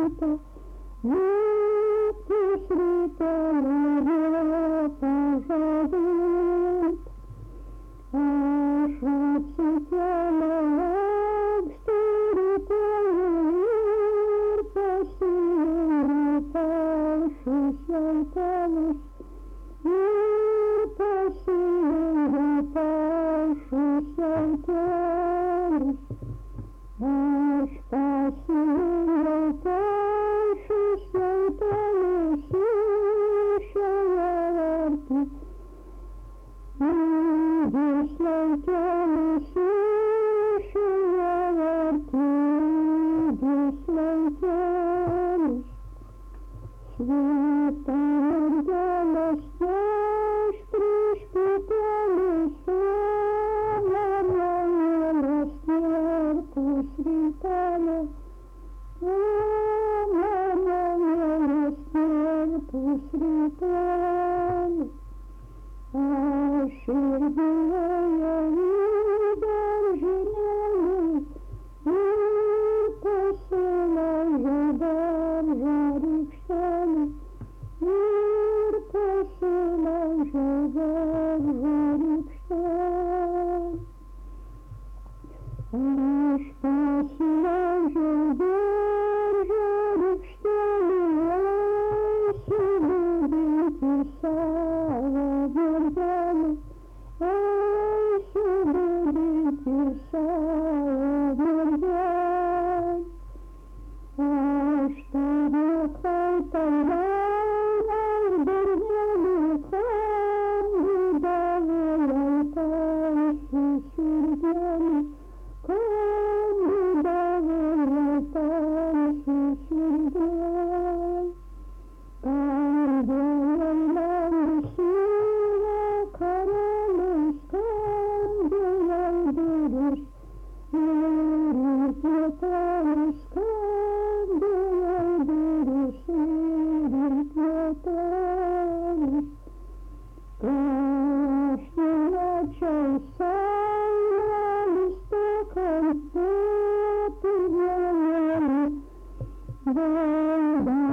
света, ветки светлые пожалуют, аж отцветела экстеритер, посеял пальши святалась, мир посеял пальши святалась, аж посеял пальши святалась, ищая арты. Дислайтялись, ищая арты, дислайтялись, света рождалась, ночь пришпиталась, ломанула сверху светала, ломанула сверху светала. Ощербелая выдержанная, мир посылая дар жарик штаны, мир посылая дар жарик штаны. Аж посылая дар жарик штаны, ай, любите сало вердяны, ай, любите сало вердяны. А что векай тайвай вердяны, там недоволен тайши свердяны, там недоволен тайши свердяны. Канделай сила королевс, канделай дырыш, верите тарыш, канделай дырыш, верите тарыш. Кашни начал сайна листоком, ты делали,